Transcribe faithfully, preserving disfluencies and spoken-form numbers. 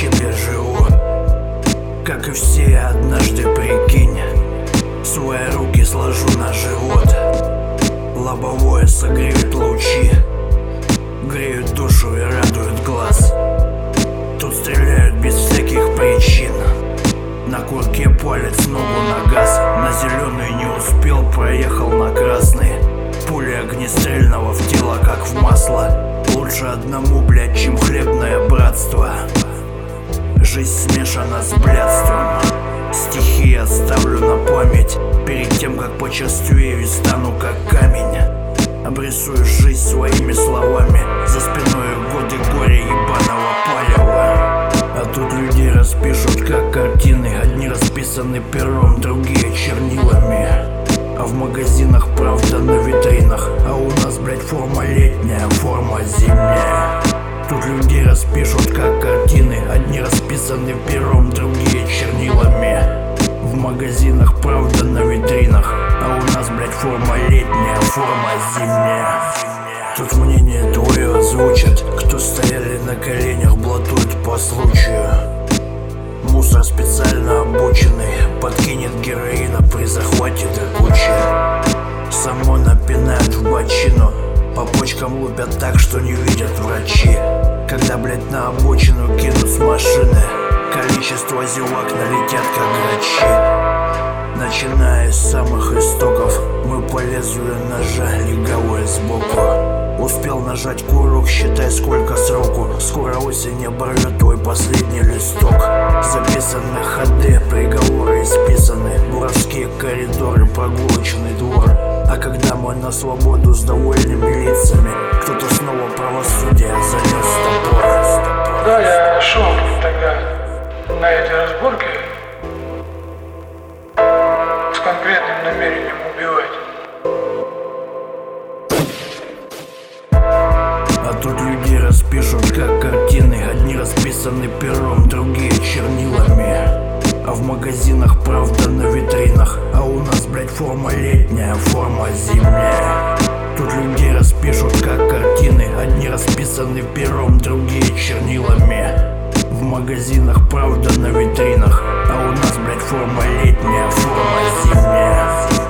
себе живу. Как и все, я однажды, прикинь, свои руки сложу на живот. Лобовое согреют лучи, греют душу и радуют глаз. Тут стреляют без всяких причин, на курке палец, ногу на газ. На зеленый не успел, проехал на красный. Пули огнестрельного в тело, как в масло. Лучше одному, блядь, чем хлебное братство. Жизнь смешана с блядством. Стихи оставлю на память перед тем, как почерствею и стану как камень. Обрисую жизнь своими словами, за спиной годы горя ебаного палева. А тут людей распишут как картины. Одни расписаны пером, другие чернилами. А в магазинах правда на витринах. А у нас, блядь, форма летняя, форма зимняя. Тут людей распишут как картины. Одни расписаны пером, другие чернилами. В магазинах правда на витринах. А у нас, блядь, форма летняя, форма зимняя. Тут мнение твое озвучат. Кто стояли на коленях, блатуют по случаю. Мусор специально обученный подкинет героина при захвате до кучи. Само напинают в бочину, по почкам лупят так, что не видят врачи. Когда, блядь, на обочину кинут с машины, количество зевак налетят как грачи. Начиная с самых истоков, мы по лезвию ножа, легавые сбоку. Успел нажать курок, считай сколько сроку. Скоро осень оборвет твой последний листок. Записаны ходы, приговоры исписаны. Воровские коридоры, прогулочный двор. А когда мы на свободу с довольными лицами, кто-то снова правосудие занес топор. Да, я шел тогда на эти разборки с конкретным намерением убивать. А тут людей распишут как картины. Одни расписаны пером, другие чернилами. А в магазинах правда на витринах. А у нас, блядь, форма летняя, форма зимняя. Тут людей распишут как картины. Одни расписаны пером, другие чернилами. В магазинах правда на витринах. А у нас, блядь, форма летняя, форма зимняя.